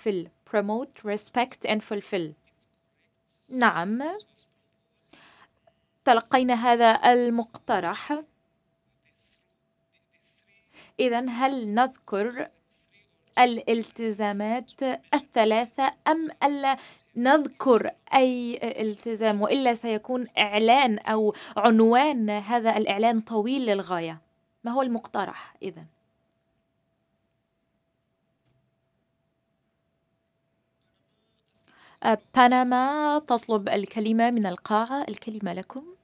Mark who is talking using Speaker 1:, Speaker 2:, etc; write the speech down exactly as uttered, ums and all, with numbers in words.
Speaker 1: fulfill. promote, respect and fulfill. نعم، تلقينا هذا المقترح. إذن هل نذكر الالتزامات الثلاثة أم ألا نذكر أي التزام، وإلا سيكون إعلان أو عنوان هذا الإعلان طويل للغاية؟ ما هو المقترح إذن؟ بنما تطلب الكلمة من القاعة. الكلمة لكم.